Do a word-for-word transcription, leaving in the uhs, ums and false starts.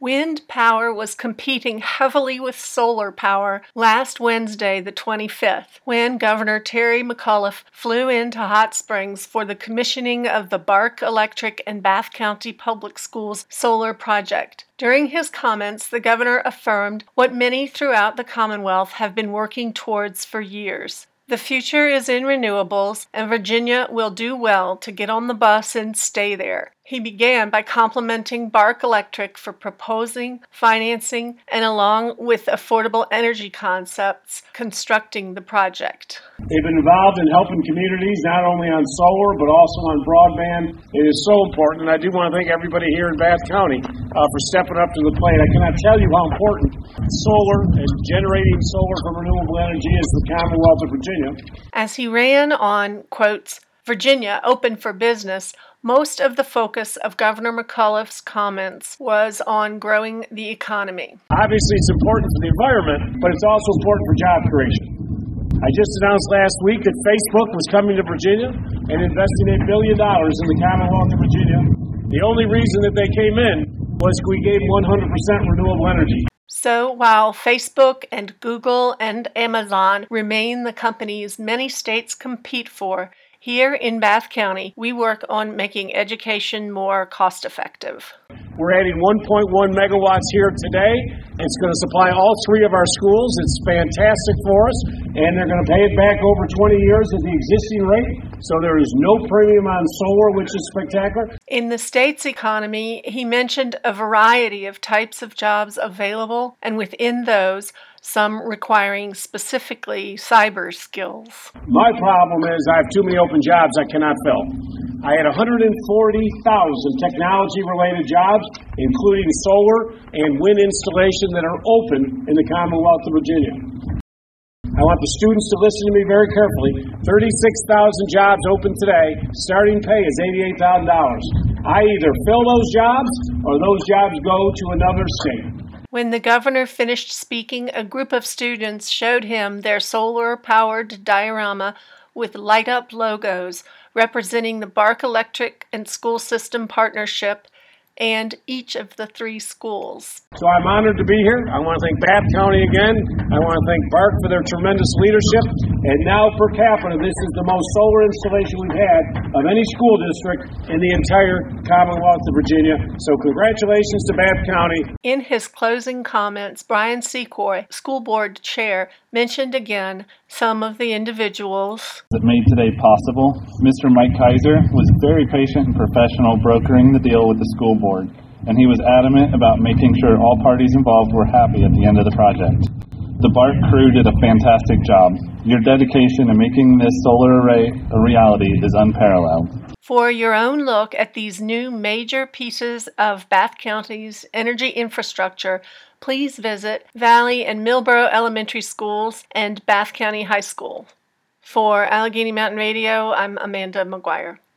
Wind power was competing heavily with solar power last Wednesday, the twenty-fifth, when Governor Terry McAuliffe flew into Hot Springs for the commissioning of the Bark Electric and Bath County Public Schools solar project. During his comments, the governor affirmed what many throughout the Commonwealth have been working towards for years. The future is in renewables, and Virginia will do well to get on the bus and stay there. He began by complimenting Bark Electric for proposing, financing, and along with affordable energy concepts, constructing the project. They've been involved in helping communities not only on solar but also on broadband. It is so important, and I do want to thank everybody here in Bath County uh, for stepping up to the plate. I cannot tell you how important solar and generating solar from renewable energy is to the Commonwealth of Virginia. As he ran on, quotes, Virginia open for business, most of the focus of Governor McAuliffe's comments was on growing the economy. Obviously, it's important for the environment, but it's also important for job creation. I just announced last week that Facebook was coming to Virginia and investing a billion dollars in the Commonwealth of Virginia. The only reason that they came in was we gave one hundred percent renewable energy. So while Facebook and Google and Amazon remain the companies many states compete for, here in Bath County, we work on making education more cost-effective. We're adding one point one megawatts here today. It's going to supply all three of our schools. It's fantastic for us, and they're going to pay it back over twenty years at the existing rate, so there is no premium on solar, which is spectacular. In the state's economy, he mentioned a variety of types of jobs available, and within those, some requiring specifically cyber skills. My problem is I have too many open jobs I cannot fill. I had one hundred forty thousand technology-related jobs, including solar and wind installation, that are open in the Commonwealth of Virginia. I want the students to listen to me very carefully. thirty-six thousand jobs open today. Starting pay is eighty-eight thousand dollars. I either fill those jobs or those jobs go to another state. When the governor finished speaking, a group of students showed him their solar-powered diorama with light-up logos representing the Bark Electric and School System Partnership and each of the three schools. So I'm honored to be here. I want to thank Bath County again. I want to thank Bark for their tremendous leadership. And now per capita, this is the most solar installation we've had of any school district in the entire Commonwealth of Virginia. So congratulations to Bath County. In his closing comments, Brian Secoy, school board chair, mentioned again some of the individuals that made today possible. Mister Mike Kaiser was very patient and professional brokering the deal with the school board, and he was adamant about making sure all parties involved were happy at the end of the project. The Bark crew did a fantastic job. Your dedication in making this solar array a reality is unparalleled. For your own look at these new major pieces of Bath County's energy infrastructure, please visit Valley and Millboro Elementary Schools and Bath County High School. For Allegheny Mountain Radio, I'm Amanda McGuire.